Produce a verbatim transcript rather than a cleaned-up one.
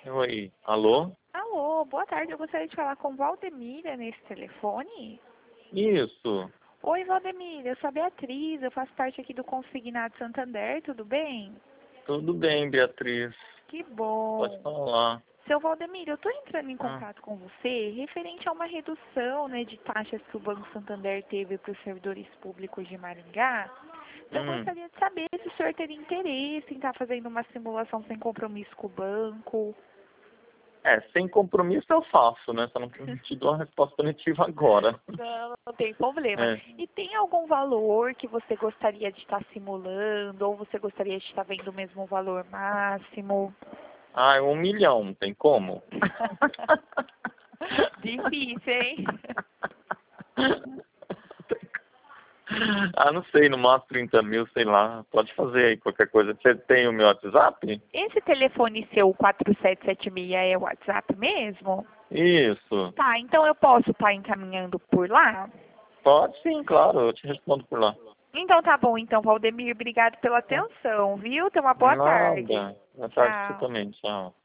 Oi, alô? Alô, boa tarde. Eu gostaria de falar com Valdemira nesse telefone. Isso, Oi, Valdemira. Eu sou a Beatriz. Eu faço parte aqui do Consignado Santander. Tudo bem? tudo bem, Beatriz. Que bom. Pode falar. Seu Valdemiro, eu estou entrando em Ah, contato com você referente a uma redução, né, de taxas que o Banco Santander teve para os servidores públicos de Maringá. Então, eu hum. gostaria de saber se o senhor teria interesse em estar fazendo uma simulação sem compromisso com o banco. É, sem compromisso eu faço, né? Só não te dou uma resposta positiva agora. Não, não tem problema. É. E tem algum valor que você gostaria de estar simulando, ou você gostaria de estar vendo o mesmo valor máximo? Ah, é um milhão, tem como? Difícil, hein? Ah, não sei, no máximo trinta mil, sei lá. Pode fazer aí qualquer coisa. Você tem o meu WhatsApp? Esse telefone seu quatro sete sete seis é o WhatsApp mesmo? Isso. Tá, então eu posso estar encaminhando por lá? Pode sim, claro, eu te respondo por lá. Então tá bom, então, Valdemir, obrigado pela Tá? atenção, viu? Tenha uma boa tarde. Nada. Boa tarde pra você Tchau. também, tchau.